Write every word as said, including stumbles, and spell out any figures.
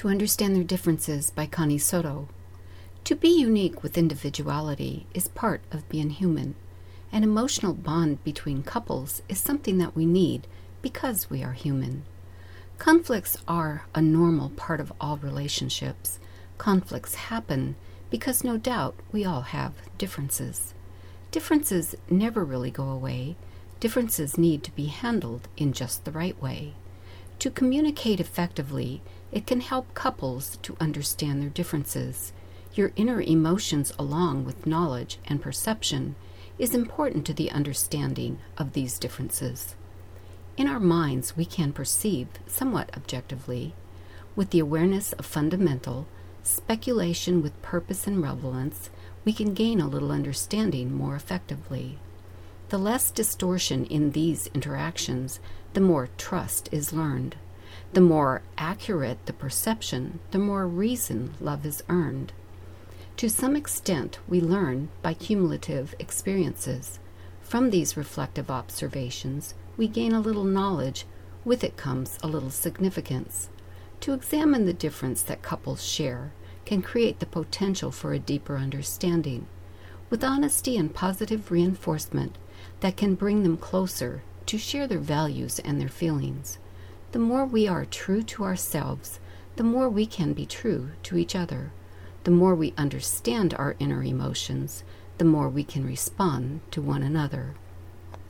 To Understand Their Differences by Connie Soto. To be unique with individuality is part of being human. An emotional bond between couples is something that we need because we are human. Conflicts are a normal part of all relationships. Conflicts happen because no doubt we all have differences. Differences never really go away. Differences need to be handled in just the right way. To communicate effectively, it can help couples to understand their differences. Your inner emotions, along with knowledge and perception, is important to the understanding of these differences. In our minds, we can perceive somewhat objectively. With the awareness of fundamental, speculation with purpose and relevance, we can gain a little understanding more effectively. The less distortion in these interactions, the more trust is learned. The more accurate the perception, the more reason love is earned. To some extent, we learn by cumulative experiences. From these reflective observations, we gain a little knowledge. With it comes a little significance. To examine the difference that couples share can create the potential for a deeper understanding. With honesty and positive reinforcement that can bring them closer to share their values and their feelings. The more we are true to ourselves, the more we can be true to each other. The more we understand our inner emotions, the more we can respond to one another.